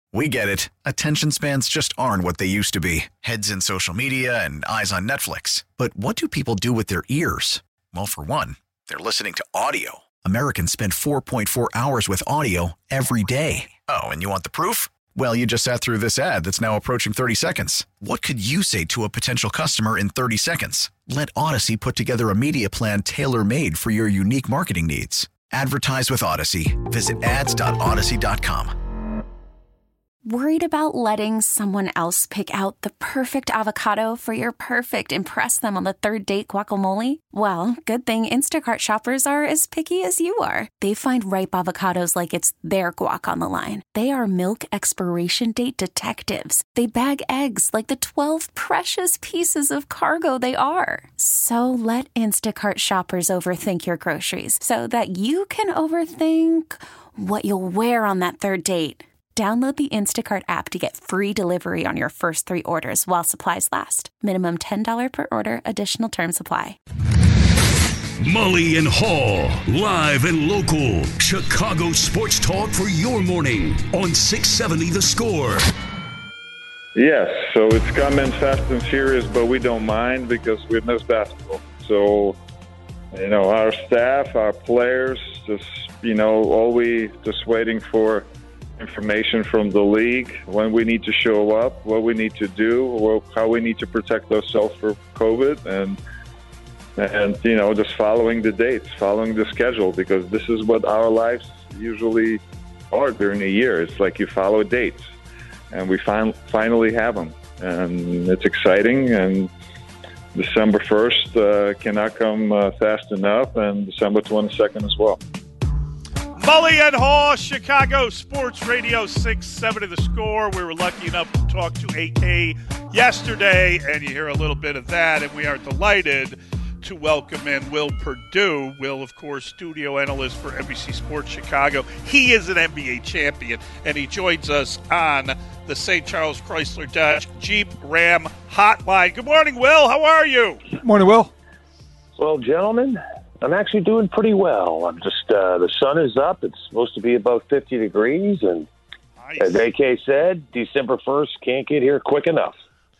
We get it. Attention spans just aren't what they used to be. Heads in social media and eyes on Netflix. But what do people do with their ears? Well, for one, they're listening to audio. Americans spend 4.4 hours with audio every day. Oh, and you want the proof? Well, you just sat through this ad that's now approaching 30 seconds. What could you say to a potential customer in 30 seconds? Let Odyssey put together a media plan tailor-made for your unique marketing needs. Advertise with Odyssey. Visit ads.odyssey.com. Worried about letting someone else pick out the perfect avocado for your perfect impress them on the third date guacamole? Well, good thing Instacart shoppers are as picky as you are. They find ripe avocados like it's their guac on the line. They are milk expiration date detectives. They bag eggs like the 12 precious pieces of cargo they are. So let Instacart shoppers overthink your groceries so that you can overthink what you'll wear on that third date. Download the Instacart app to get free delivery on your first 3 orders while supplies last. Minimum $10 per order. Additional terms apply. Mully and Haw, live and local. Chicago sports talk for your morning on 670 The Score. Yes, so it's coming fast and furious, but we don't mind because we miss basketball. So, our staff, our players, always just waiting for information from the league, when we need to show up, what we need to do, how we need to protect ourselves for COVID, and just following the dates, following the schedule, because this is what our lives usually are during the year. It's like you follow dates, and we finally have them, and it's exciting, and December 1st cannot come fast enough, and December 22nd as well. Mully and Haw, Chicago Sports Radio 670 The Score. We were lucky enough to talk to AK yesterday, and you hear a little bit of that, and we are delighted to welcome in Will Perdue. Will, of course, studio analyst for NBC Sports Chicago. He is an NBA champion, and he joins us on the St. Charles Chrysler Dodge Jeep Ram hotline. Good morning, Will. How are you? Morning, Will. Well, gentlemen, I'm actually doing pretty well. I'm just, the sun is up. It's supposed to be about 50 degrees. And nice. As AK said, December 1st can't get here quick enough.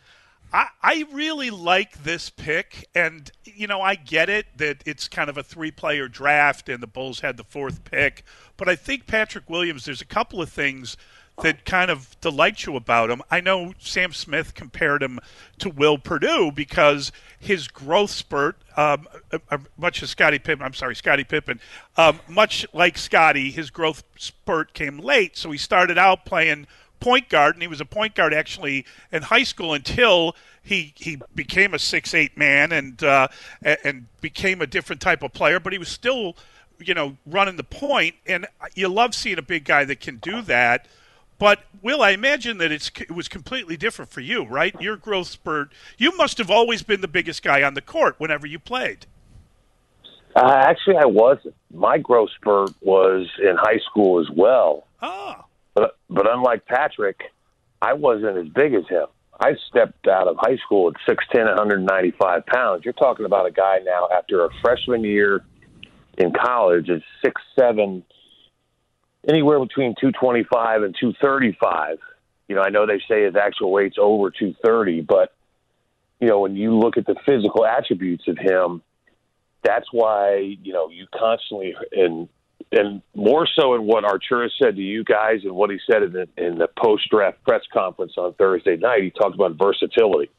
I really like this pick. And, I get it that it's kind of a 3-player draft and the Bulls had the 4th pick. But I think Patrick Williams, there's a couple of things that kind of delight you about him. I know Sam Smith compared him to Will Perdue because his growth spurt, much as Scottie Pippen, much like Scottie, his growth spurt came late. So he started out playing point guard, and he was a point guard actually in high school until he became a 6'8" man and became a different type of player. But he was still, running the point, and you love seeing a big guy that can do that. But, Will, I imagine that it was completely different for you, right? Your growth spurt, you must have always been the biggest guy on the court whenever you played. Actually, I wasn't. My growth spurt was in high school as well. Oh. But unlike Patrick, I wasn't as big as him. I stepped out of high school at 6'10", 195 pounds. You're talking about a guy now after a freshman year in college is 6'7", anywhere between 225 and 235. I know they say his actual weight's over 230, but, when you look at the physical attributes of him, that's why, you constantly, and more so in what Arturas said to you guys and what he said in the post-draft press conference on Thursday night, he talked about versatility.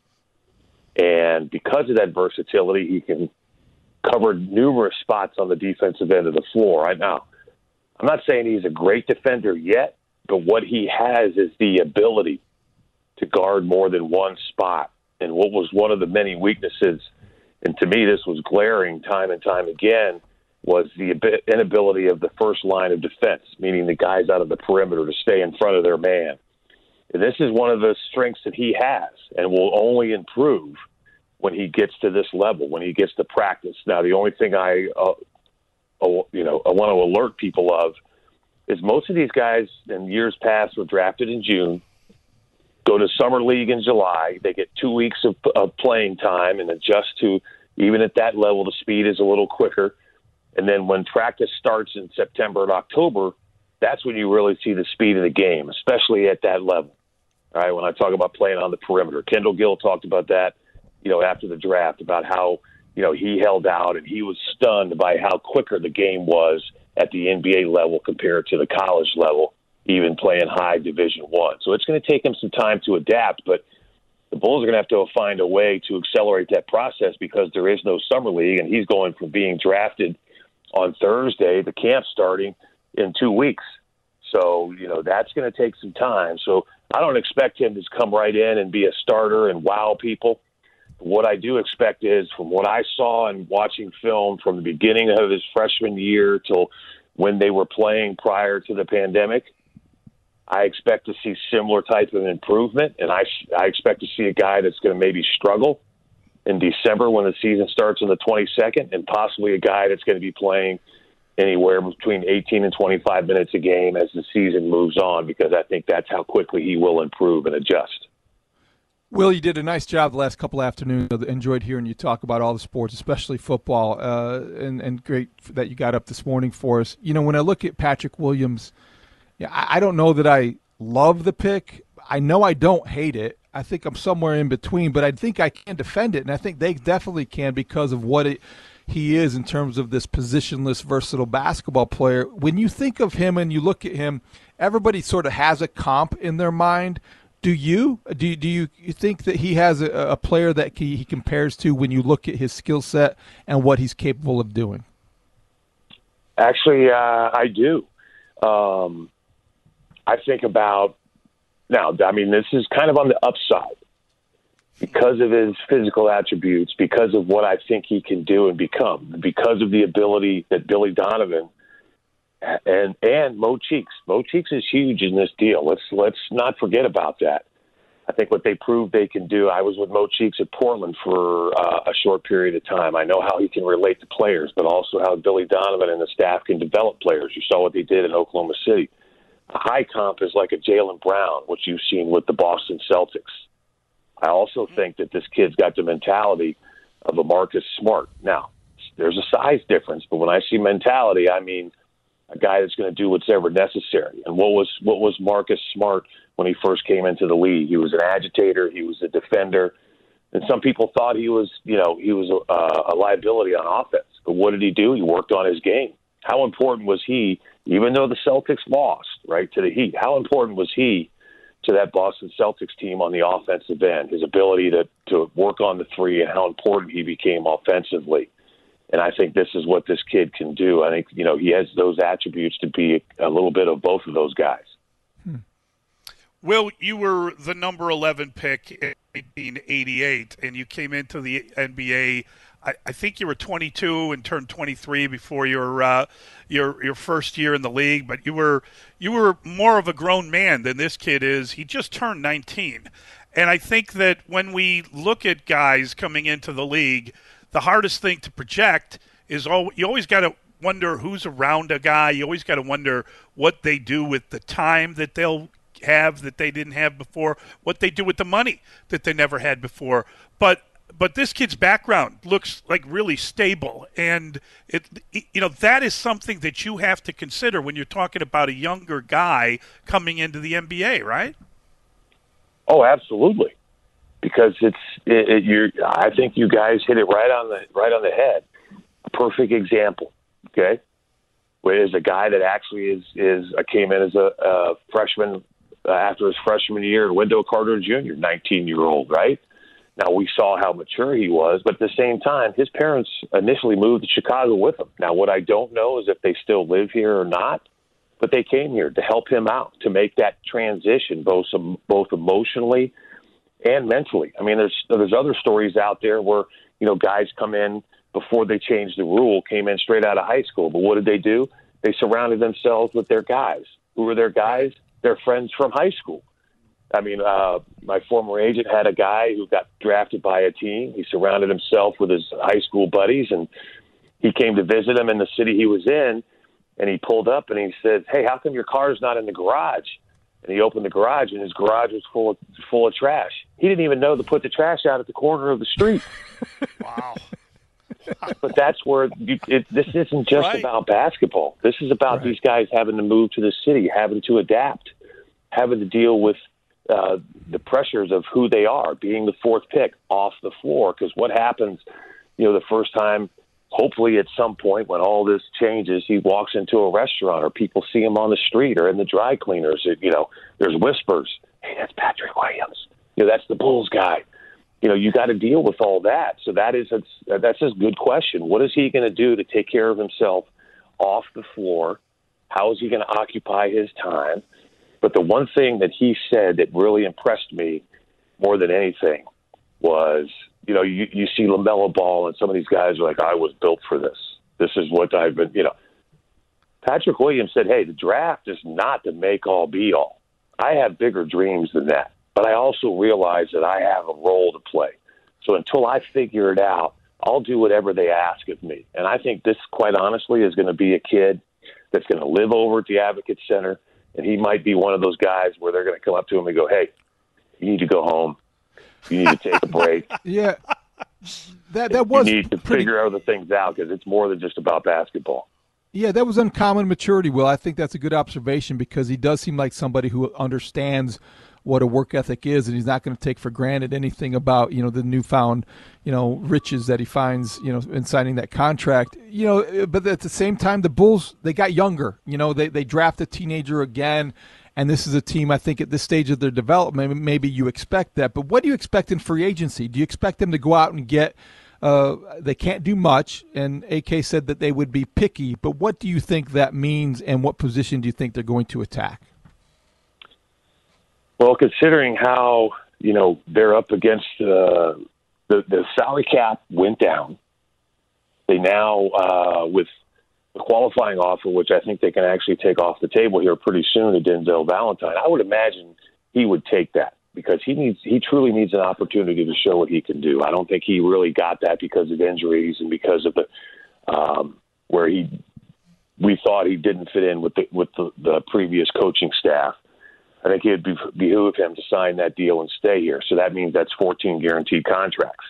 And because of that versatility, he can cover numerous spots on the defensive end of the floor. Right now, I'm not saying he's a great defender yet, but what he has is the ability to guard more than one spot. And what was one of the many weaknesses, and to me this was glaring time and time again, was the inability of the first line of defense, meaning the guys out of the perimeter to stay in front of their man. And this is one of the strengths that he has and will only improve when he gets to this level, when he gets to practice. Now, the only thing I want to alert people of is most of these guys in years past were drafted in June, go to summer league in July. They get 2 weeks of playing time and adjust to, even at that level, the speed is a little quicker. And then when practice starts in September and October, that's when you really see the speed of the game, especially at that level. All right, when I talk about playing on the perimeter, Kendall Gill talked about that, after the draft, about how, he held out and he was stunned by how quicker the game was at the NBA level compared to the college level, even playing high Division I. So it's going to take him some time to adapt, but the Bulls are going to have to find a way to accelerate that process because there is no summer league, and he's going from being drafted on Thursday, the camp starting in 2 weeks. So, that's going to take some time. So I don't expect him to come right in and be a starter and wow people. What I do expect is, from what I saw and watching film from the beginning of his freshman year till when they were playing prior to the pandemic, I expect to see similar type of improvement, and I expect to see a guy that's going to maybe struggle in December when the season starts on the 22nd, and possibly a guy that's going to be playing anywhere between 18 and 25 minutes a game as the season moves on, because I think that's how quickly he will improve and adjust. Will, you did a nice job the last couple afternoons. Enjoyed hearing you talk about all the sports, especially football, and great that you got up this morning for us. When I look at Patrick Williams, I don't know that I love the pick. I know I don't hate it. I think I'm somewhere in between, but I think I can defend it, and I think they definitely can because of what he is in terms of this positionless, versatile basketball player. When you think of him and you look at him, everybody sort of has a comp in their mind. Do you think that he has a player that he compares to when you look at his skill set and what he's capable of doing? Actually, I do. I think about now, this is kind of on the upside because of his physical attributes, because of what I think he can do and become, because of the ability that Billy Donovan and Mo Cheeks. Mo Cheeks is huge in this deal. Let's not forget about that. I think what they proved they can do. I was with Mo Cheeks at Portland for a short period of time. I know how he can relate to players, but also how Billy Donovan and the staff can develop players. You saw what they did in Oklahoma City. A high comp is like a Jaylen Brown, which you've seen with the Boston Celtics. I also think that this kid's got the mentality of a Marcus Smart. Now, there's a size difference, but when I see mentality, I mean a guy that's going to do whatever necessary. And what was Marcus Smart when he first came into the league? He was an agitator. He was a defender. And some people thought he was a liability on offense. But what did he do? He worked on his game. How important was he, even though the Celtics lost, right, to the Heat? How important was he to that Boston Celtics team on the offensive end? His ability to work on the three and how important he became offensively. And I think this is what this kid can do. I think, he has those attributes to be a little bit of both of those guys. Will, you were the number 11 pick in 1988, and you came into the NBA. I think you were 22 and turned 23 before your first year in the league, but you were more of a grown man than this kid is. He just turned 19. And I think that when we look at guys coming into the league, the hardest thing to project is you always got to wonder who's around a guy. You always got to wonder what they do with the time that they'll have that they didn't have before, what they do with the money that they never had before. But this kid's background looks like really stable, and that is something that you have to consider when you're talking about a younger guy coming into the NBA, right? Oh, absolutely. Because I think you guys hit it right on the head. A perfect example. Okay, where is a guy that actually came in as a freshman after his freshman year, Wendell Carter Jr., 19-year-old, right? Now, we saw how mature he was, but at the same time, his parents initially moved to Chicago with him. Now, what I don't know is if they still live here or not, but they came here to help him out, to make that transition both emotionally and mentally. I mean, there's other stories out there where, guys come in before they changed the rule, came in straight out of high school. But what did they do? They surrounded themselves with their guys. Who were their guys? Their friends from high school. I mean, my former agent had a guy who got drafted by a team. He surrounded himself with his high school buddies, and he came to visit him in the city he was in, and he pulled up and he said, "Hey, how come your car's not in the garage?" And he opened the garage, and his garage was full of trash. He didn't even know to put the trash out at the corner of the street. Wow. But that's where this isn't just about basketball. This is about these guys having to move to the city, having to adapt, having to deal with the pressures of who they are, being the fourth pick off the floor. Because what happens, the first time, hopefully at some point when all this changes, he walks into a restaurant or people see him on the street or in the dry cleaners. There's whispers. Hey, that's Patrick Williams. That's the Bulls guy. You got to deal with all that. So that's a good question. What is he going to do to take care of himself off the floor? How is he going to occupy his time? But the one thing that he said that really impressed me more than anything was, you see LaMelo Ball and some of these guys are like, I was built for this. This is what I've been, Patrick Williams said, hey, the draft is not the make-all, be-all. I have bigger dreams than that. But I also realize that I have a role to play. So until I figure it out, I'll do whatever they ask of me. And I think this, quite honestly, is going to be a kid that's going to live over at the Advocate Center, and he might be one of those guys where they're going to come up to him and go, hey, you need to go home. You need to take a break. Yeah. That was you need to figure other things out because it's more than just about basketball. Yeah, that was uncommon maturity, Will. I think that's a good observation because he does seem like somebody who understands what a work ethic is, and he's not going to take for granted anything about, the newfound, riches that he finds, in signing that contract. But at the same time, the Bulls, they got younger. They draft a teenager again, and this is a team, I think, at this stage of their development, maybe you expect that. But what do you expect in free agency? Do you expect them to go out and get they can't do much, and AK said that they would be picky, but what do you think that means, and what position do you think they're going to attack? Well, considering how, they're up against the salary cap went down. They now, with the qualifying offer, which I think they can actually take off the table here pretty soon to Denzel Valentine, I would imagine he would take that because he truly needs an opportunity to show what he can do. I don't think he really got that because of injuries and because of the where we thought he didn't fit in with the previous coaching staff. I think it would behoove him to sign that deal and stay here. So that means that's 14 guaranteed contracts.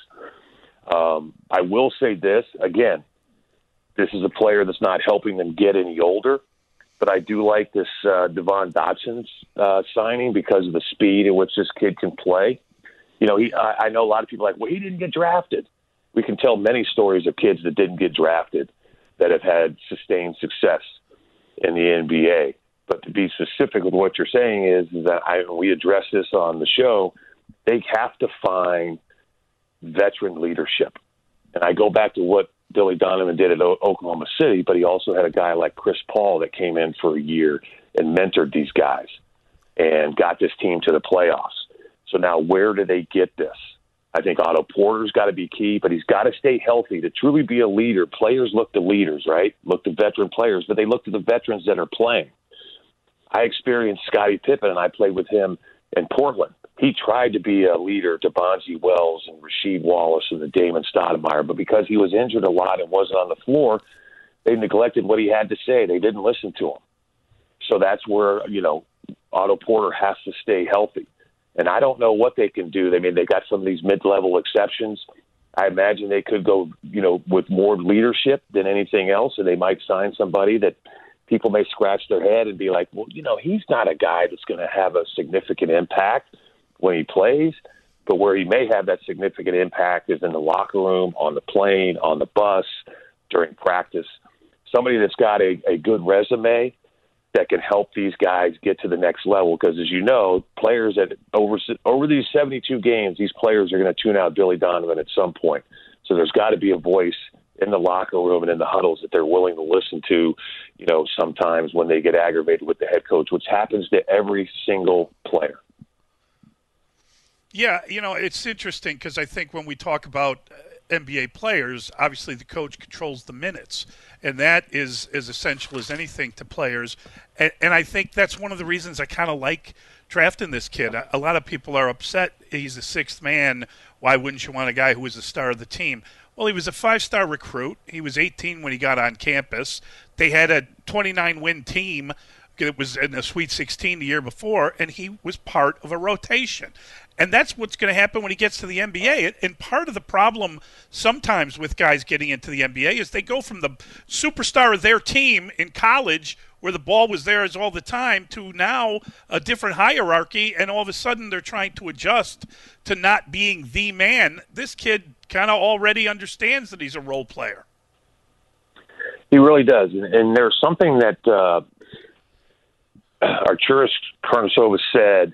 I will say this, again, this is a player that's not helping them get any older, but I do like this Devon Dotson signing because of the speed in which this kid can play. I know a lot of people are like, well, he didn't get drafted. We can tell many stories of kids that didn't get drafted that have had sustained success in the NBA. But to be specific with what you're saying is that we address this on the show, they have to find veteran leadership. And I go back to what Billy Donovan did at Oklahoma City, but he also had a guy like Chris Paul that came in for a year and mentored these guys and got this team to the playoffs. So now where do they get this? I think Otto Porter's got to be key, but he's got to stay healthy to truly be a leader. Players look to leaders, right? Look to veteran players, but they look to the veterans that are playing. I experienced Scottie Pippen, and I played with him in Portland. He tried to be a leader to Bonzi Wells and Rasheed Wallace and the Damon Stoudemire, but because he was injured a lot and wasn't on the floor, they neglected what he had to say. They didn't listen to him. So that's where, Otto Porter has to stay healthy. And I don't know what they can do. I mean, they got some of these mid-level exceptions. I imagine they could go, with more leadership than anything else, and they might sign somebody that people may scratch their head and be like, well, he's not a guy that's going to have a significant impact when he plays, but where he may have that significant impact is in the locker room, on the plane, on the bus, during practice. Somebody that's got a good resume that can help these guys get to the next level. Because as you know, players that over these 72 games, these players are going to tune out Billy Donovan at some point. So there's got to be a voice in the locker room and in the huddles that they're willing to listen to, sometimes when they get aggravated with the head coach, which happens to every single player. Yeah, it's interesting because I think when we talk about NBA players, obviously the coach controls the minutes, and that is as essential as anything to players. And I think that's one of the reasons I kind of like drafting this kid. A lot of people are upset he's the sixth man. Why wouldn't you want a guy who was the star of the team? Well, he was a 5-star recruit. He was 18 when he got on campus. They had a 29-win team It was in the Sweet 16 the year before, and he was part of a rotation. And that's what's going to happen when he gets to the NBA. And part of the problem sometimes with guys getting into the NBA is they go from the superstar of their team in college, where the ball was theirs all the time, to now a different hierarchy, and all of a sudden they're trying to adjust to not being the man. This kid kind of already understands that he's a role player. He really does. And there's something that Arturas Karnisovas said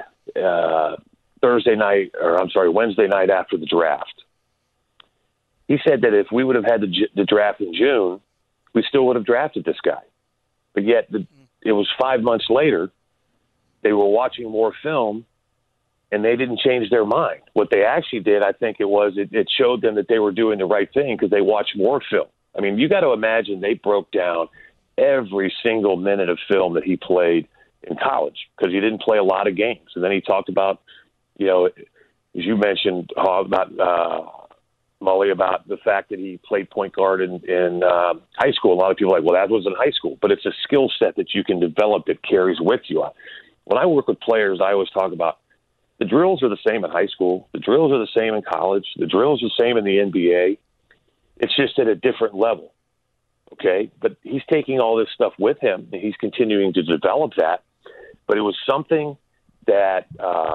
Wednesday night after the draft. He said that if we would have had the draft in June, we still would have drafted this guy. But yet it was 5 months later, they were watching more film, and they didn't change their mind. What they actually did, I think it showed them that they were doing the right thing because they watched more film. I mean, you got to imagine they broke down every single minute of film that he played in college because he didn't play a lot of games. And then he talked about, as you mentioned, Mully, about the fact that he played point guard in high school. A lot of people are like, well, that was in high school. But it's a skill set that you can develop that carries with you. When I work with players, I always talk about the drills are the same in high school. The drills are the same in college. The drills are the same in the NBA. It's just at a different level, okay? But he's taking all this stuff with him, and he's continuing to develop that. But it was something that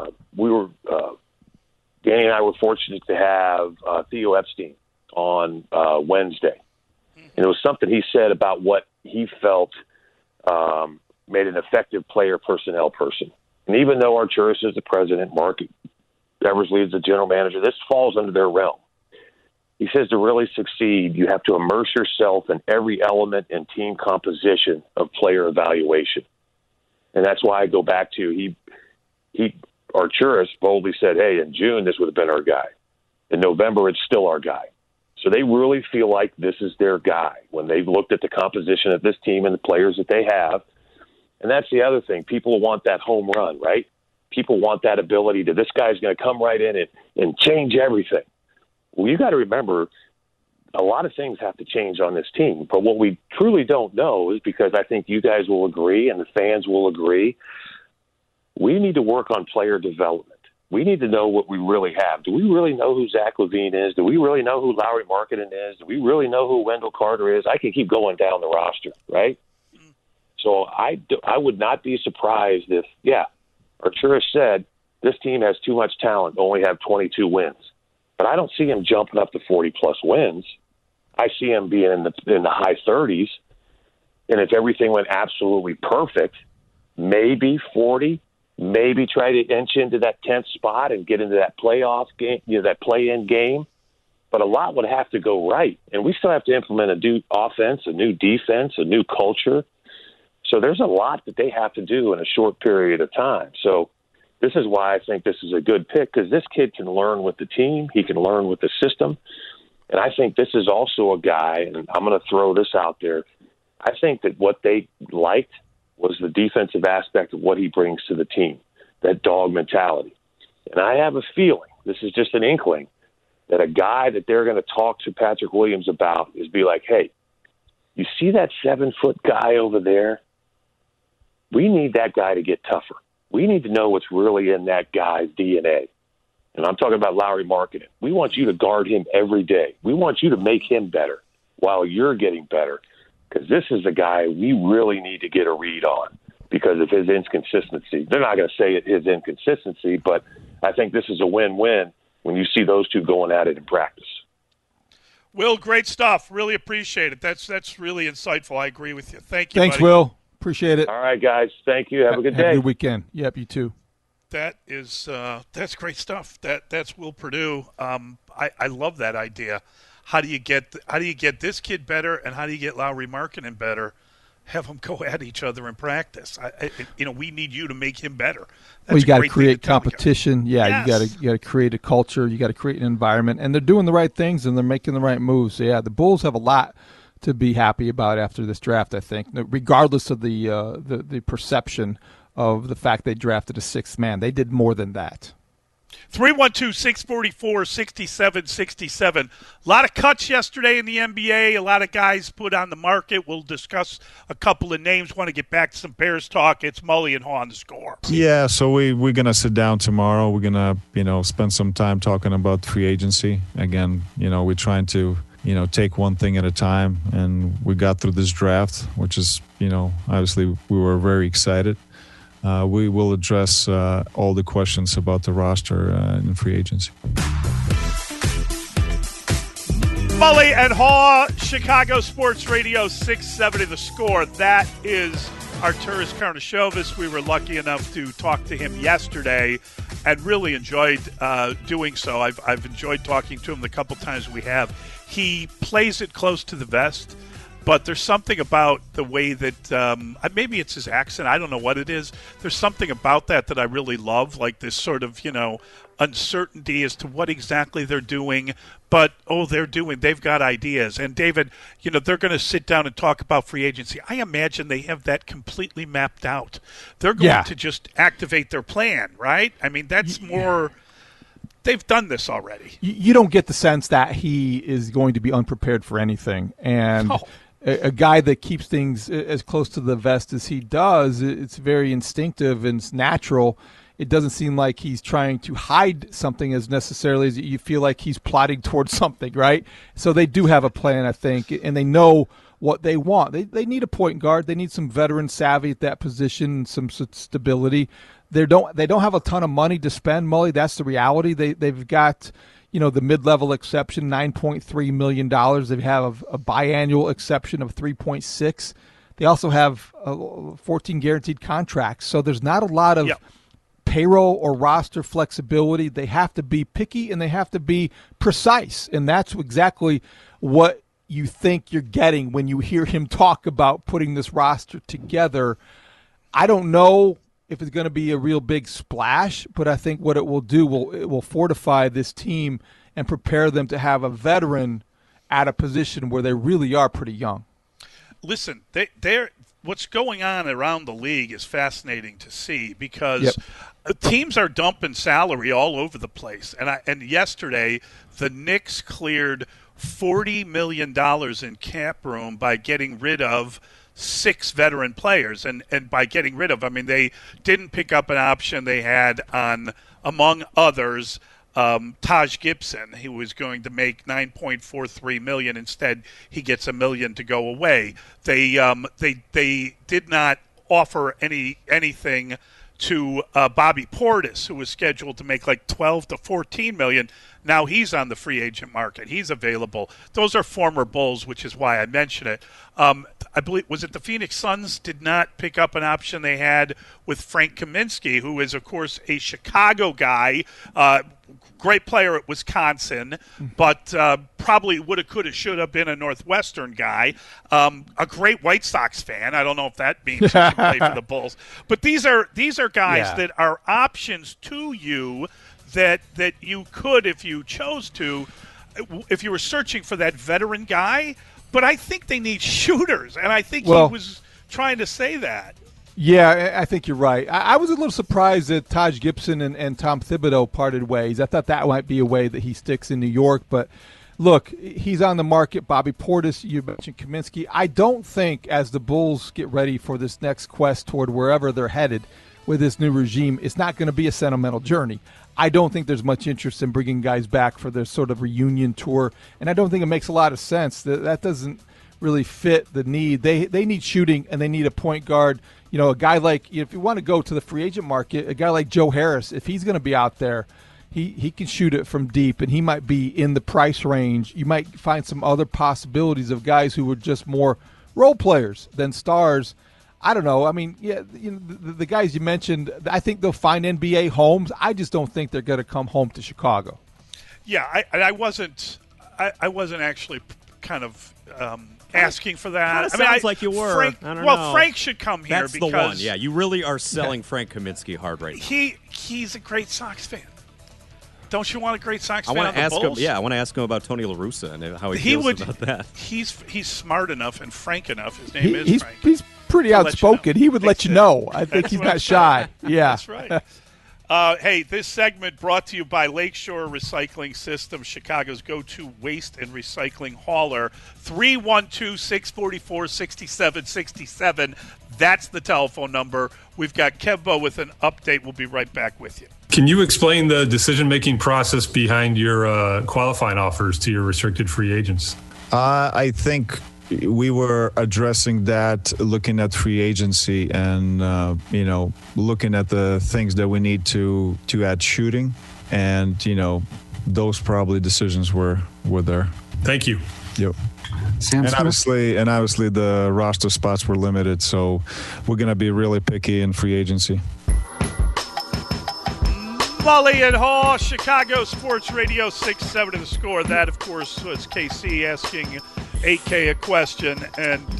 Danny and I were fortunate to have Theo Epstein on Wednesday. And it was something he said about what he felt made an effective player personnel person. And even though Arturas is the president, Mark Eversley is the general manager, this falls under their realm. He says to really succeed, you have to immerse yourself in every element and team composition of player evaluation. And that's why I go back to Arturas boldly said, hey, in June, this would have been our guy. In November, it's still our guy. So they really feel like this is their guy when they've looked at the composition of this team and the players that they have. And that's the other thing. People want that home run, right? People want that ability to, this guy's going to come right in and change everything. Well, you got to remember, a lot of things have to change on this team. But what we truly don't know is, because I think you guys will agree and the fans will agree, we need to work on player development. We need to know what we really have. Do we really know who Zach LaVine is? Do we really know who Lauri Markkanen is? Do we really know who Wendell Carter is? I can keep going down the roster, right? So I would not be surprised if, Arturas said this team has too much talent to only have 22 wins. But I don't see him jumping up to 40-plus wins. I see him being in the high 30s. And if everything went absolutely perfect, maybe 40, maybe try to inch into that 10th spot and get into that playoff game, that play-in game. But a lot would have to go right. And we still have to implement a new offense, a new defense, a new culture. So there's a lot that they have to do in a short period of time. So this is why I think this is a good pick, because this kid can learn with the team. He can learn with the system. And I think this is also a guy, and I'm going to throw this out there, I think that what they liked was the defensive aspect of what he brings to the team, that dog mentality. And I have a feeling, this is just an inkling, that a guy that they're going to talk to Patrick Williams about is be like, hey, you see that 7-foot guy over there? We need that guy to get tougher. We need to know what's really in that guy's DNA. And I'm talking about Lauri Markkanen. We want you to guard him every day. We want you to make him better while you're getting better, because this is a guy we really need to get a read on because of his inconsistency. They're not going to say his inconsistency, but I think this is a win-win when you see those two going at it in practice. Will, great stuff. Really appreciate it. That's really insightful. I agree with you. Thank you, Thanks, buddy. Will. Appreciate it. All right, guys. Thank you. Have a good day. Have a good weekend. Yep, you too. That is that's great stuff. That's Will Perdue. I love that idea. How do you get this kid better, and how do you get Lauri Markkanen better? Have them go at each other in practice. We need you to make him better. That's you got to create competition. Yeah, yes. you got to create a culture. You got to create an environment, and they're doing the right things and they're making the right moves. So, yeah, the Bulls have a lot to be happy about after this draft, I think, regardless of the perception of the fact they drafted a sixth man. They did more than that. 312-644-6767. A lot of cuts yesterday in the NBA. A lot of guys put on the market. We'll discuss a couple of names. Want to get back to some Bears talk. It's Mully and Haw on The Score. Yeah, so we're going to sit down tomorrow. We're going to, spend some time talking about free agency. Again, we're trying to, take one thing at a time. And we got through this draft, which is, obviously we were very excited. We will address all the questions about the roster in free agency. Mully and Haw, Chicago Sports Radio 670 The Score. That is Arturas Karnisovas. We were lucky enough to talk to him yesterday and really enjoyed doing so. I've enjoyed talking to him the couple times we have. He plays it close to the vest. But there's something about the way that maybe it's his accent. I don't know what it is. There's something about that I really love, like this sort of, uncertainty as to what exactly they're doing. But, they've got ideas. And, David, they're going to sit down and talk about free agency. I imagine they have that completely mapped out. They're going to just activate their plan, right? I mean, that's more – they've done this already. You don't get the sense that he is going to be unprepared for anything. And a guy that keeps things as close to the vest as he does, it's very instinctive and it's natural. It doesn't seem like he's trying to hide something as necessarily as you feel like he's plotting towards something, right? So they do have a plan, I think, and they know what they want. They need a point guard. They need some veteran savvy at that position, some stability. They don't have a ton of money to spend, Mully. That's the reality. They've got the mid-level exception, $9.3 million. They have a biannual exception of $3.6. They also have 14 guaranteed contracts. So there's not a lot of payroll or roster flexibility. They have to be picky and they have to be precise. And that's exactly what you think you're getting when you hear him talk about putting this roster together. I don't know if it's going to be a real big splash, but I think what it will do it will fortify this team and prepare them to have a veteran at a position where they really are pretty young. Listen, what's going on around the league is fascinating to see because teams are dumping salary all over the place. And yesterday, the Knicks cleared $40 million in cap room by getting rid of 6 veteran players. And by getting rid of, I mean, they didn't pick up an option they had on, among others, Taj Gibson. He was going to make $9.43 million. Instead, he gets $1 million to go away. They did not offer anything to Bobby Portis, who was scheduled to make like $12 to $14 million. Now he's on the free agent market. He's available. Those are former Bulls, which is why I mention it. I believe, was it the Phoenix Suns did not pick up an option they had with Frank Kaminsky, who is, of course, a Chicago guy, great player at Wisconsin, but probably woulda, coulda, shoulda been a Northwestern guy, a great White Sox fan. I don't know if that means he should play for the Bulls. But these are guys that are options to you that you could, if you chose to, if you were searching for that veteran guy. But I think they need shooters, and I think he was trying to say that. Yeah, I think you're right. I was a little surprised that Taj Gibson and Tom Thibodeau parted ways. I thought that might be a way that he sticks in New York. But, look, he's on the market. Bobby Portis, you mentioned Kaminsky. I don't think as the Bulls get ready for this next quest toward wherever they're headed with this new regime, it's not going to be a sentimental journey. I don't think there's much interest in bringing guys back for their sort of reunion tour, and I don't think it makes a lot of sense. That doesn't really fit the need. They need shooting, and they need a point guard. A guy like, if you want to go to the free agent market, a guy like Joe Harris, if he's going to be out there, he can shoot it from deep, and he might be in the price range. You might find some other possibilities of guys who were just more role players than stars. I don't know. I mean, the guys you mentioned, I think they'll find NBA homes. I just don't think they're going to come home to Chicago. Yeah, I wasn't actually kind of asking for that. Sounds like you were. Frank, I don't know. Frank should come here. That's because the one. Yeah, you really are selling Frank Kaminsky hard right now. He's a great Sox fan. Don't you want a great Sox fan on the Bulls? I want to ask him about Tony La Russa and how he feels about that. He's smart enough and frank enough. His name is Frank. He's pretty outspoken. He would let you know. I think he's not shy. Yeah. That's right. Hey, this segment brought to you by Lakeshore Recycling System, Chicago's go-to waste and recycling hauler. 312-644-6767. That's the telephone number. We've got Kevbo with an update. We'll be right back with you. Can you explain the decision-making process behind your qualifying offers to your restricted free agents? I think we were addressing that, looking at free agency and, looking at the things that we need to add shooting. And, those probably decisions were there. Thank you. Yep. And obviously the roster spots were limited, so we're going to be really picky in free agency. Mully and Hall, Chicago Sports Radio 6-7 to the score. That, of course, was KC asking AK a question, and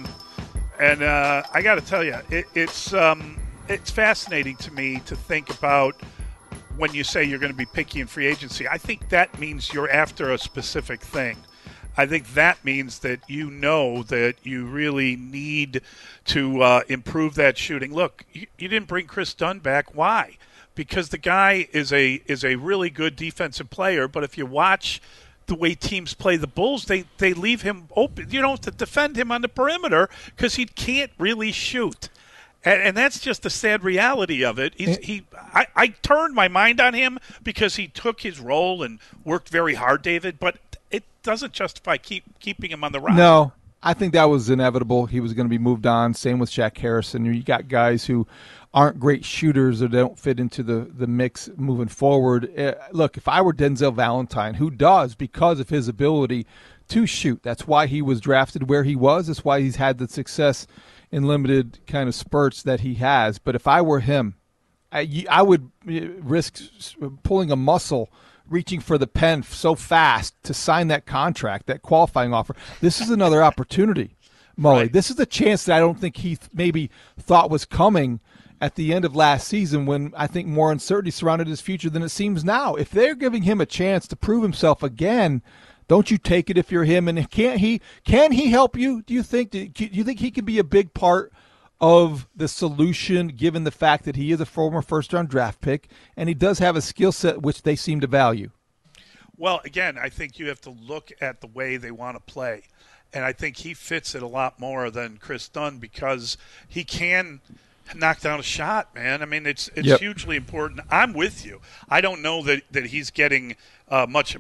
I got to tell you, it's fascinating to me to think about when you say you're going to be picky in free agency. I think that means you're after a specific thing. I think that means that you know that you really need to improve that shooting. Look, you didn't bring Chris Dunn back. Why? Because the guy is a really good defensive player, but if you watch the way teams play the Bulls, they leave him open. You don't have to defend him on the perimeter because he can't really shoot. And that's just the sad reality of it. I turned my mind on him because he took his role and worked very hard, David, but it doesn't justify keeping him on the roster. No, I think that was inevitable. He was going to be moved on. Same with Shaq Harrison. You got guys who aren't great shooters or don't fit into the mix moving forward. Look, if I were Denzel Valentine, who does because of his ability to shoot, that's why he was drafted where he was. That's why he's had the success in limited kind of spurts that he has. But if I were him, I would risk pulling a muscle, reaching for the pen so fast to sign that contract, that qualifying offer. This is another opportunity, Mully. Right. This is a chance that I don't think he maybe thought was coming at the end of last season, when I think more uncertainty surrounded his future than it seems now. If they're giving him a chance to prove himself again, don't you take it if you're him? And can he help you? Do you think he can be a big part of the solution, given the fact that he is a former first-round draft pick and he does have a skill set which they seem to value? Well, again, I think you have to look at the way they want to play. And I think he fits it a lot more than Chris Dunn because he can – knock down a shot, man. I mean, it's hugely important. I'm with you. I don't know that he's getting much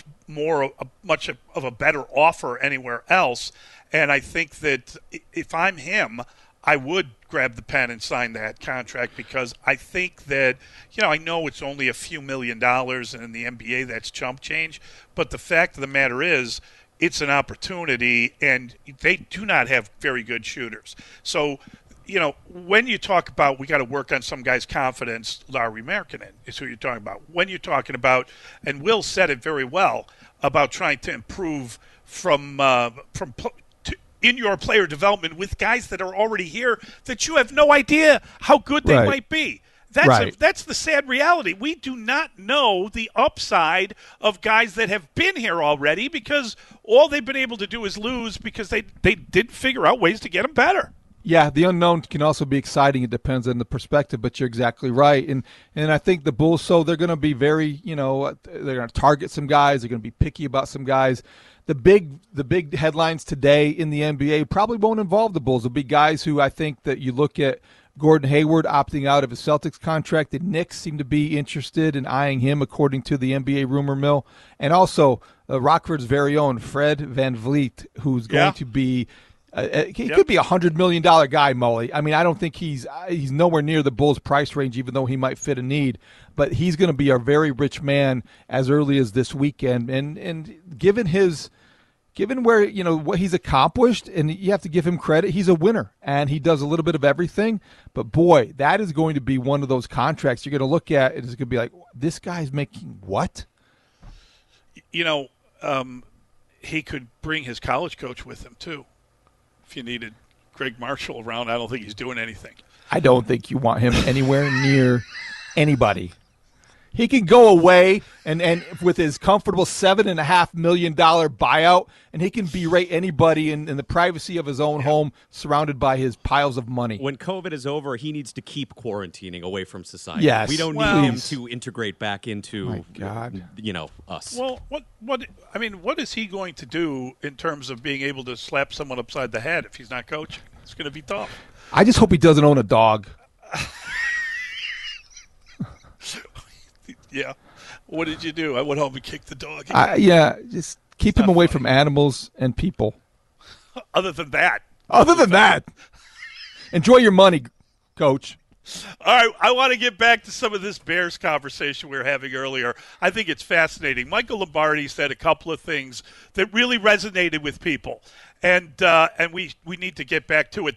of a better offer anywhere else. And I think that if I'm him, I would grab the pen and sign that contract because I think that, I know it's only a few $1 million and in the NBA that's chump change, but the fact of the matter is it's an opportunity and they do not have very good shooters. So, when you talk about we got to work on some guy's confidence, Lauri Markkanen is who you're talking about. When you're talking about, and Will said it very well, about trying to improve in your player development with guys that are already here that you have no idea how good they might be. That's the sad reality. We do not know the upside of guys that have been here already because all they've been able to do is lose because they didn't figure out ways to get them better. Yeah, the unknown can also be exciting. It depends on the perspective, but you're exactly right. And I think the Bulls, so they're going to be very, they're going to target some guys. They're going to be picky about some guys. The big headlines today in the NBA probably won't involve the Bulls. They'll be guys who I think that you look at Gordon Hayward opting out of his Celtics contract. The Knicks seem to be interested in eyeing him, according to the NBA rumor mill. And also Rockford's very own Fred VanVleet, who's going to be he could be $100 million guy, Mully. I mean, I don't think he's nowhere near the Bulls' price range, even though he might fit a need. But he's going to be a very rich man as early as this weekend. And given where what he's accomplished, and you have to give him credit, he's a winner and he does a little bit of everything. But boy, that is going to be one of those contracts you're going to look at. It's going to be like, this guy's making what? He could bring his college coach with him too. If you needed Greg Marshall around, I don't think he's doing anything. I don't think you want him anywhere near anybody. He can go away and with his comfortable $7.5 million buyout, and he can berate anybody in the privacy of his own home, surrounded by his piles of money. When COVID is over, he needs to keep quarantining away from society. Yes, we don't need him to integrate back into, us. Well, what is he going to do in terms of being able to slap someone upside the head if he's not coaching? It's going to be tough. I just hope he doesn't own a dog. Yeah. What did you do? I went home and kicked the dog. Just keep him away from animals and people. Other than that. Enjoy your money, Coach. All right, I want to get back to some of this Bears conversation we were having earlier. I think it's fascinating. Michael Lombardi said a couple of things that really resonated with people, and we need to get back to it.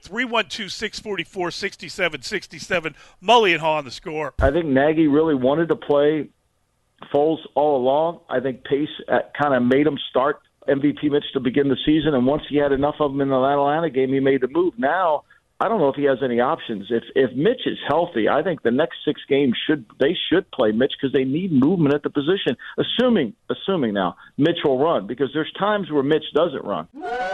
312-644-6767. Mully and Haw on the score. I think Nagy really wanted to play Foles all along. I think Pace kind of made him start MVP Mitch to begin the season, and once he had enough of him in the Atlanta game, he made the move. Now, I don't know if he has any options. If Mitch is healthy, I think the next 6 games should play Mitch because they need movement at the position. Assuming now Mitch will run, because there's times where Mitch doesn't run.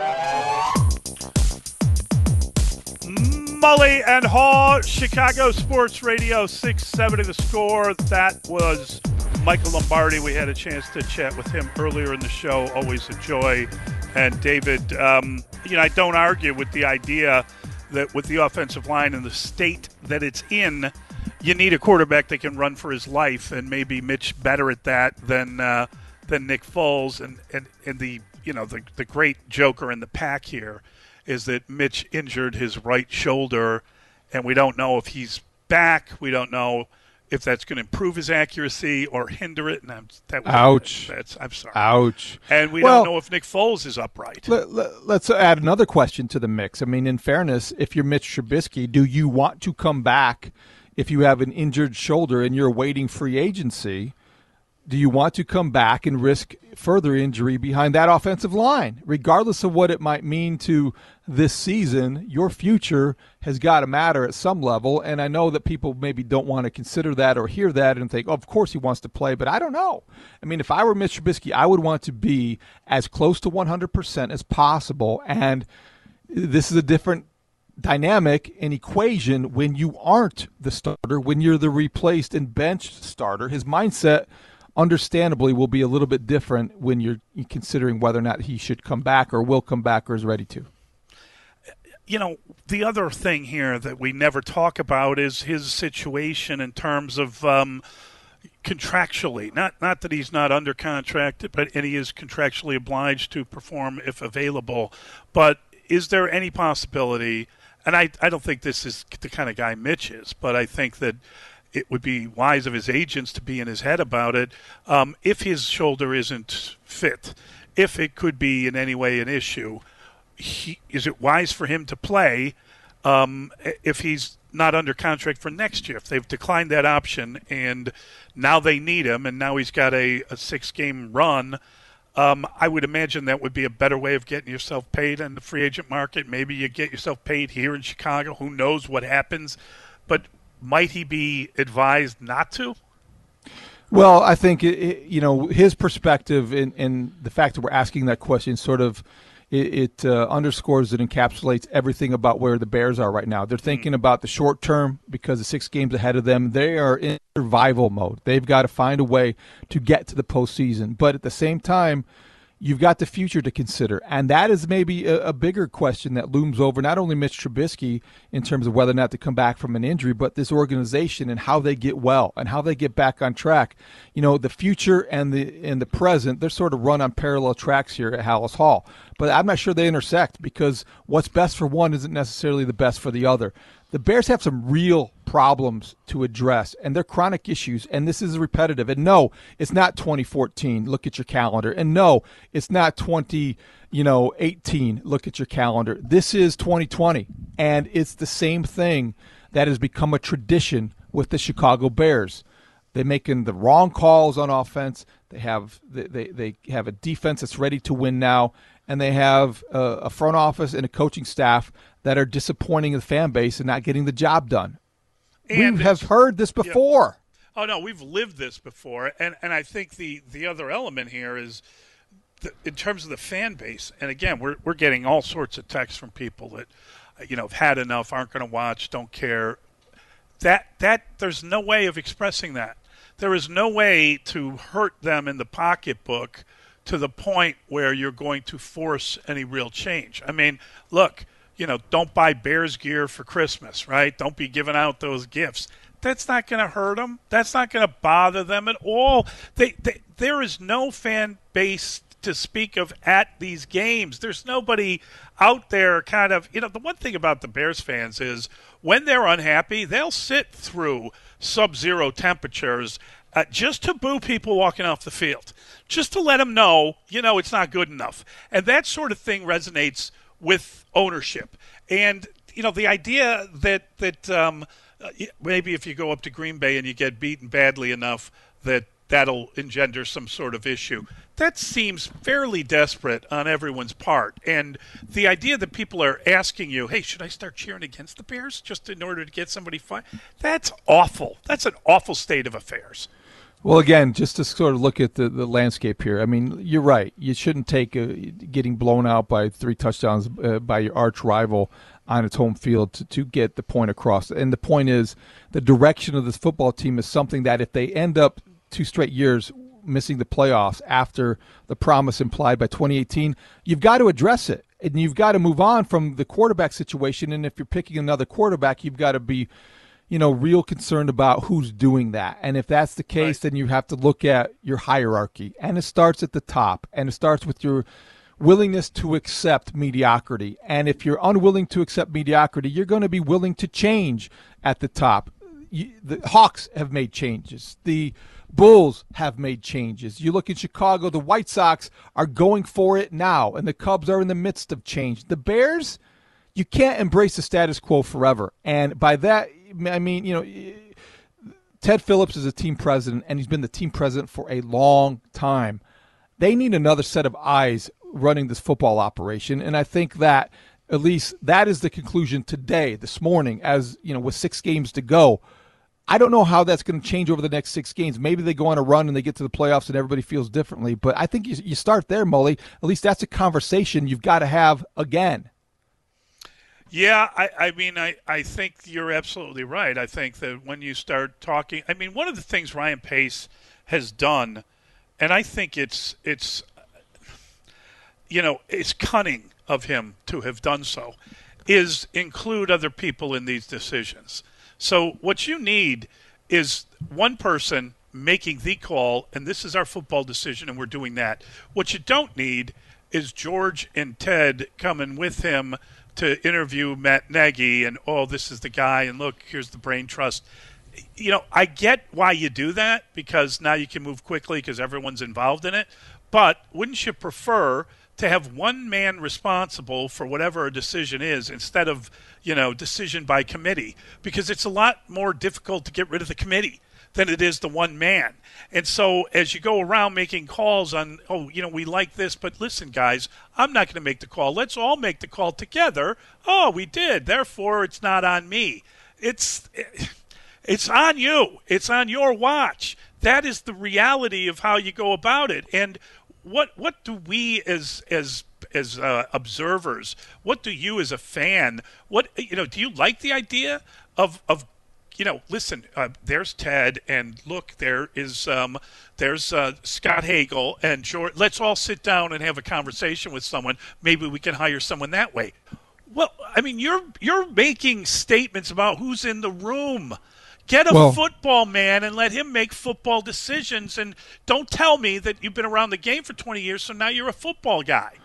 Mully and Haw, Chicago Sports Radio 670 The Score. That was Michael Lombardi. We had a chance to chat with him earlier in the show. Always a joy. And David, I don't argue with the idea that with the offensive line and the state that it's in, you need a quarterback that can run for his life, and maybe Mitch better at that than Nick Foles. And the great joker in the pack here is that Mitch injured his right shoulder, and we don't know if he's back. We don't know if that's going to improve his accuracy or hinder it. And ouch. I'm sorry. Ouch. And we don't know if Nick Foles is upright. Let's add another question to the mix. I mean, in fairness, if you're Mitch Trubisky, do you want to come back if you have an injured shoulder and you're awaiting free agency? Do you want to come back and risk further injury behind that offensive line? Regardless of what it might mean to this season, your future has got to matter at some level, and I know that people maybe don't want to consider that or hear that and think, of course he wants to play, but I don't know. I mean, if I were Mitch Trubisky, I would want to be as close to 100% as possible, and this is a different dynamic and equation when you aren't the starter, when you're the replaced and benched starter. His mindset understandably will be a little bit different when you're considering whether or not he should come back or will come back or is ready to. The other thing here that we never talk about is his situation in terms of contractually. Not that he's not under contract, and he is contractually obliged to perform if available. But is there any possibility, and I don't think this is the kind of guy Mitch is, but I think that it would be wise of his agents to be in his head about it. If his shoulder isn't fit, if it could be in any way an issue, is it wise for him to play if he's not under contract for next year? If they've declined that option and now they need him and now he's got a 6-game run, I would imagine that would be a better way of getting yourself paid in the free agent market. Maybe you get yourself paid here in Chicago. Who knows what happens? But might he be advised not to? Well, I think his perspective in the fact that we're asking that question sort of it underscores and encapsulates everything about where the Bears are right now. They're thinking about the short term because the 6 games ahead of them. They are in survival mode. They've got to find a way to get to the postseason. But at the same time, you've got the future to consider, and that is maybe a bigger question that looms over not only Mitch Trubisky in terms of whether or not to come back from an injury, but this organization and how they get well and how they get back on track. The future and the present, they're sort of run on parallel tracks here at Halas Hall, but I'm not sure they intersect because what's best for one isn't necessarily the best for the other. The Bears have some real problems to address, and they're chronic issues, and this is repetitive. And no, it's not 2014. Look at your calendar. And no, it's not 2018. Look at your calendar. This is 2020, and it's the same thing that has become a tradition with the Chicago Bears. They're making the wrong calls on offense. They have a defense that's ready to win now, and they have a front office and a coaching staff that are disappointing the fan base and not getting the job done. And we have heard this before. Oh, no, we've lived this before. And I think the other element here is in terms of the fan base. And, again, we're getting all sorts of texts from people that, have had enough, aren't going to watch, don't care. That there's no way of expressing that. There is no way to hurt them in the pocketbook to the point where you're going to force any real change. I mean, look, don't buy Bears gear for Christmas, right? Don't be giving out those gifts. That's not going to hurt them. That's not going to bother them at all. There is no fan base to speak of at these games. There's nobody out there kind of, the one thing about the Bears fans is when they're unhappy, they'll sit through sub-zero temperatures just to boo people walking off the field, just to let them know, it's not good enough. And that sort of thing resonates with ownership. And, the idea that maybe if you go up to Green Bay and you get beaten badly enough that'll engender some sort of issue, that seems fairly desperate on everyone's part. And the idea that people are asking you, hey, should I start cheering against the Bears just in order to get somebody fired? That's awful. That's an awful state of affairs. Well, again, just to sort of look at the landscape here, I mean, you're right. You shouldn't take getting blown out by 3 touchdowns by your arch rival on its home field to get the point across. And the point is the direction of this football team is something that if they end up 2 straight years missing the playoffs after the promise implied by 2018, you've got to address it. And you've got to move on from the quarterback situation. And if you're picking another quarterback, you've got to be real concerned about who's doing that. And if that's the case, then you have to look at your hierarchy. And it starts at the top. And it starts with your willingness to accept mediocrity. And if you're unwilling to accept mediocrity, you're going to be willing to change at the top. The Hawks have made changes. The Bulls have made changes. You look in Chicago, the White Sox are going for it now, and the Cubs are in the midst of change. The Bears, you can't embrace the status quo forever. And by that, I mean, Ted Phillips is a team president, and he's been the team president for a long time. They need another set of eyes running this football operation, and I think that at least that is the conclusion today, this morning, as with 6 games to go. I don't know how that's going to change over the next 6 games. Maybe they go on a run and they get to the playoffs and everybody feels differently. But I think you start there, Mully. At least that's a conversation you've got to have again. Yeah, I think you're absolutely right. I think that when you start talking, one of the things Ryan Pace has done, and I think it's cunning of him to have done so, is include other people in these decisions. So what you need is one person making the call, and this is our football decision, and we're doing that. What you don't need is George and Ted coming with him to interview Matt Nagy and, this is the guy, and look, here's the brain trust. I get why you do that because now you can move quickly because everyone's involved in it. But wouldn't you prefer to have one man responsible for whatever a decision is instead of, decision by committee? Because it's a lot more difficult to get rid of the committee than it is the one man. And so as you go around making calls on, we like this, but listen, guys, I'm not going to make the call. Let's all make the call together. Oh, we did. Therefore, it's not on me. It's on you. It's on your watch. That is the reality of how you go about it. And what do we as observers, what do you as a fan, do you like the idea of listen, there's Ted, and look, there's Scott Hagel and George. Let's all sit down and have a conversation with someone. Maybe we can hire someone that way. Well, you're making statements about who's in the room. Get a football man and let him make football decisions, and don't tell me that you've been around the game for 20 years, so now you're a football guy.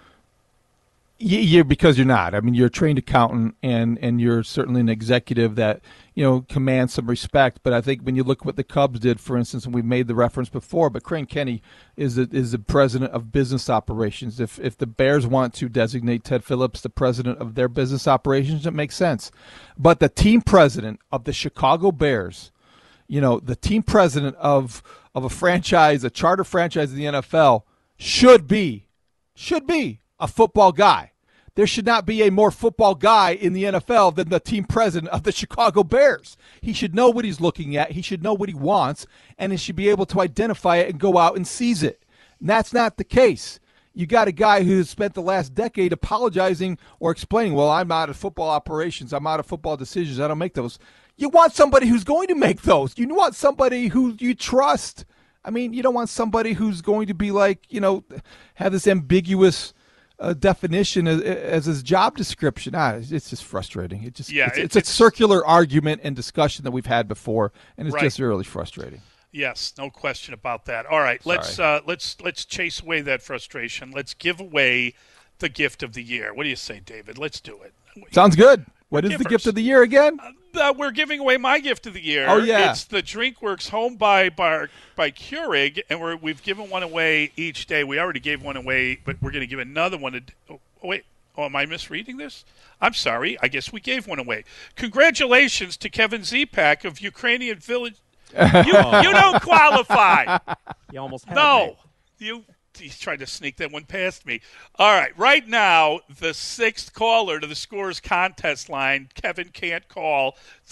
Yeah, because you're not. You're a trained accountant, and you're certainly an executive that commands some respect. But I think when you look what the Cubs did, for instance, and we've made the reference before, but Crane Kenny is the president of business operations. If the Bears want to designate Ted Phillips the president of their business operations, it makes sense. But the team president of the Chicago Bears, the team president of a franchise, a charter franchise in the NFL, should be a football guy. there should not be a more football guy in the NFL than the team president of the Chicago Bears. He should know what he's looking at. He should know what he wants, and he should be able to identify it and go out and seize it. And that's not the case. You got a guy who's spent the last decade apologizing or explaining, well, I'm out of football operations. I'm out of football decisions. I don't make those. You want somebody who's going to make those. You want somebody who you trust. I mean, you don't want somebody who's going to be like, have this ambiguous definition as his job description. It's just frustrating. It's a circular argument and discussion that we've had before, and it's just really frustrating. Yes, no question about that. All right, let's chase away that frustration. Let's give away the gift of the year. What do you say, David? Let's do it. Sounds good. What is the gift of the year again? We're giving away my gift of the year. Oh, yeah. It's the DrinkWorks Home by Keurig, and we've given one away each day. We already gave one away, but we're going to give another one. Am I misreading this? I'm sorry. I guess we gave one away. Congratulations to Kevin Zipak of Ukrainian Village. You don't qualify. You almost had me. He's trying to sneak that one past me. All right. Right now, the sixth caller to the Scores contest line, Kevin can't call,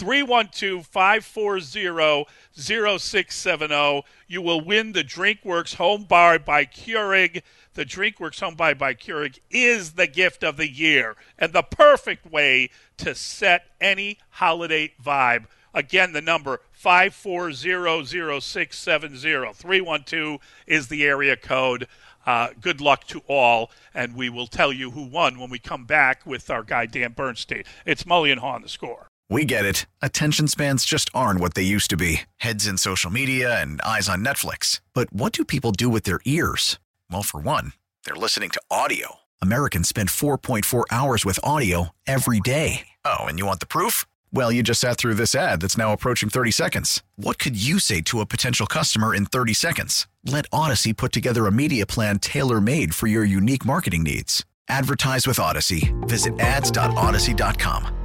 312-540-0670. You will win the DrinkWorks Home Bar by Keurig. The DrinkWorks Home Bar by Keurig is the gift of the year and the perfect way to set any holiday vibe. Again, the number 540-0670. 312 is the area code. Good luck to all, and we will tell you who won when we come back with our guy Dan Bernstein. It's Mully and Haw on The Score. We get it. Attention spans just aren't what they used to be. Heads in social media and eyes on Netflix. But what do people do with their ears? Well, for one, they're listening to audio. Americans spend 4.4 hours with audio every day. Oh, and you want the proof? Well, you just sat through this ad that's now approaching 30 seconds. What could you say to a potential customer in 30 seconds? Let Odyssey put together a media plan tailor-made for your unique marketing needs. Advertise with Odyssey. Visit ads.odyssey.com.